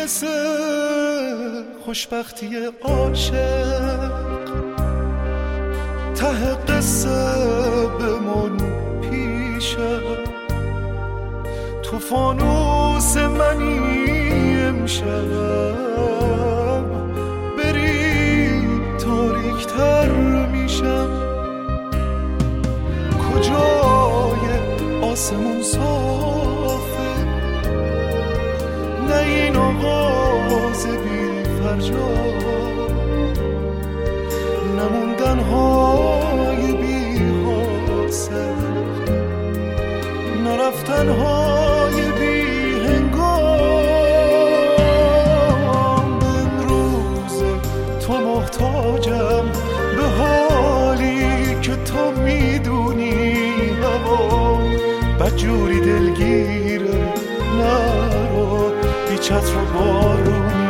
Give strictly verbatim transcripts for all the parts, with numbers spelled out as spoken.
مثل خوشبختی عاشق ته قصه بمون پیشم، تو فانوس منی امشب، بری تاریکتر میشم. کجای آسمون صافه، نه این آغاز بی فرجام، نموندن های بی حاصل، نرفتن های بی هنگام. به امروز تو محتاجم، به حالی که تو میدونی هوا بدجوری دلگیره، نرو بی چتر و بارونی.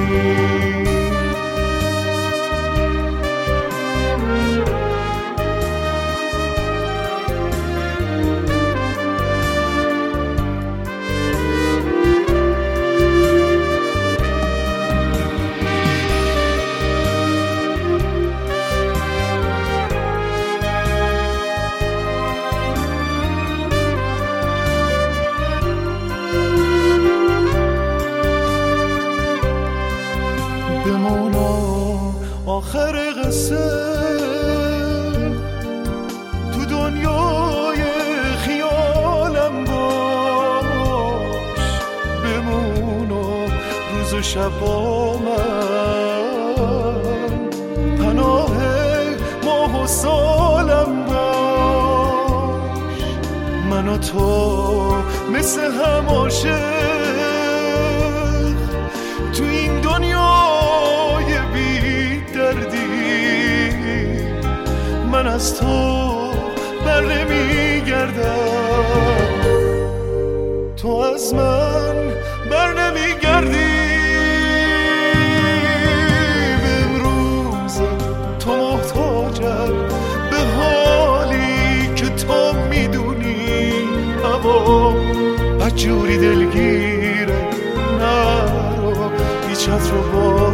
آخر قصه تو دنیای خیالم باش، بمون و روز و شب با من، پناه ماه و سالم باش. من و تو مثل هم عاشق تو این دنیای بی دردی، من از تو بر نمی گردم، تو از من بر نمی گردی. امروز تو محتاجم، به حالی که تو میدونی هوا بدجوری دلگیره، نرو بی چتر و بارونی.